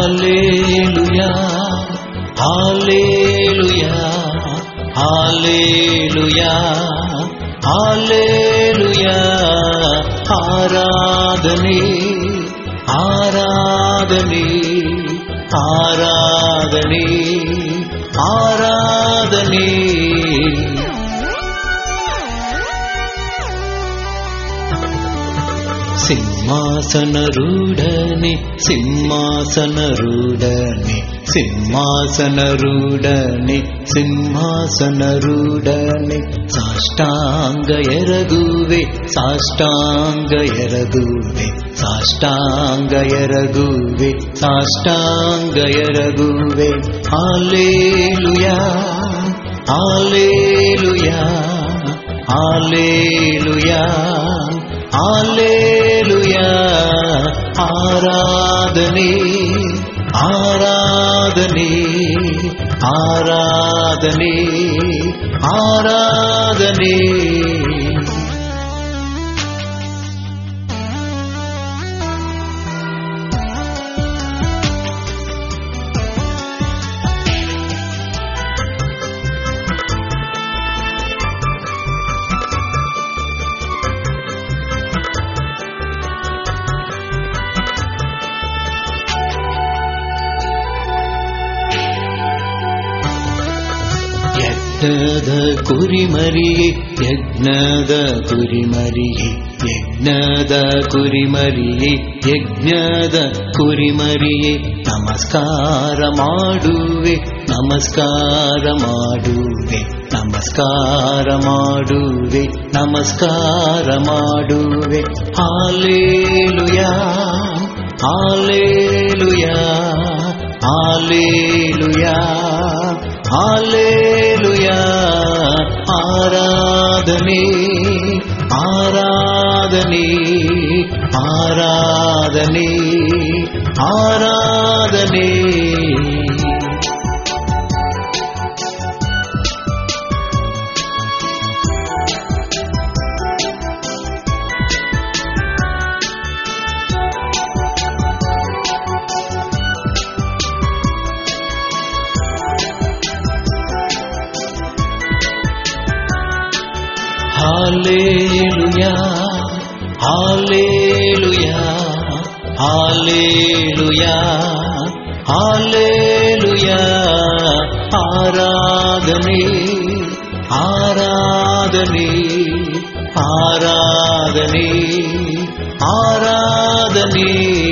hallelujah hallelujah hallelujah hallelujah ಆರಾಧನೆ ಆರಾಧನೆ ಆರಾಧನೆ ಆರಾಧನೆ ಸಿಂಹಾಸನರೂಢನೆ ಸಿಂಹಾಸನರೂಢನೆ ಸಿಂಹಾಸನರೂಢನೆ ಸಿಂಹಾಸನರೂಢನೆ ಸಾಷ್ಟಾಂಗ ಎರಗುವೆ ಸಾಷ್ಟಾಂಗ ಎರಗುವೆ ಸಾಷ್ಟಾಂಗ ಎರಗುವೆ ಸಾಷ್ಟಾಂಗ ಎರಗುವೆ ಹಾಲೆಲೂಯಾ ಹಾಲೆಲೂಯಾ ಹಾಲೆಲೂಯಾ ಹಾಲೆಲೂಯಾ ಆರಾಧನೆ ಆರಾಧನೆ ಆರಾಧನೆ ಆರಾಧನೆ ಯಜ್ಞದ ಕುರಿಮರಿಯೇ ಯಜ್ಞದ ಕುರಿಮರಿಯೇ ಯಜ್ಞದ ಕುರಿಮರಿಯೇ ಯಜ್ಞದ ಕುರಿಮರಿಯೇ ನಮಸ್ಕಾರ ಮಾಡುವೆ ನಮಸ್ಕಾರ ಮಾಡುವೆ ನಮಸ್ಕಾರ ಮಾಡುವೆ ನಮಸ್ಕಾರ ಮಾಡುವೆ ಹಾಲೆಲೂಯಾ ಹಾಲೆಲೂಯಾ ಹಾಲೆಲೂಯಾ ಹಾಲೆಲೂಯಾ ಆರಾಧನೆ ಆರಾಧನೆ ಆರಾಧನೆ ಆರಾಧನೆ ಹಾಲೆಲೂಯಾ ಹಾಲೆಲೂಯಾ ಹಾಲೆಲೂಯಾ ಹಾಲೆಲೂಯಾ ಆರಾಧನೆ ಆರಾಧನೆ ಆರಾಧನೆ ಆರಾಧನೆ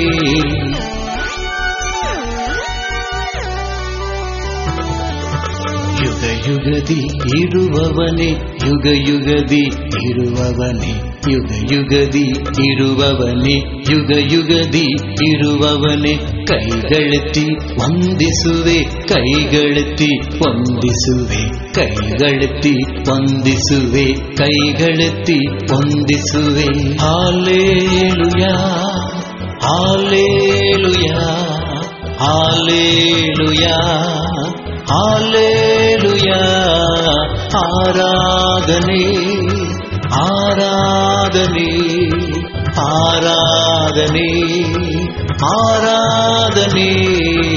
ಯುಗ ಯುಗದಿ ಇರುವವನೇ ಯುಗ ಯುಗದಿ ಇರುವವನೇ ಯುಗ ಯುಗದಿ ಇರುವವನೇ ಯುಗ ಯುಗದಿ ಇರುವವನೇ ಕೈಗಳೆತ್ತಿ ವಂದಿಸುವೆ ಕೈಗಳೆತ್ತಿ ವಂದಿಸುವೆ ಕೈಗಳೆತ್ತಿ ವಂದಿಸುವೆ ಕೈಗಳೆತ್ತಿ ವಂದಿಸುವೆ ಹಾಲೆಲೂಯಾ ಹಾಲೆಲೂಯಾ ಹಾಲೆಲೂಯಾ ಹಾಲೆಲೂಯಾ ಆರಾಧನೆ ಆರಾಧನೆ ಆರಾಧನೆ ಆರಾಧನೆ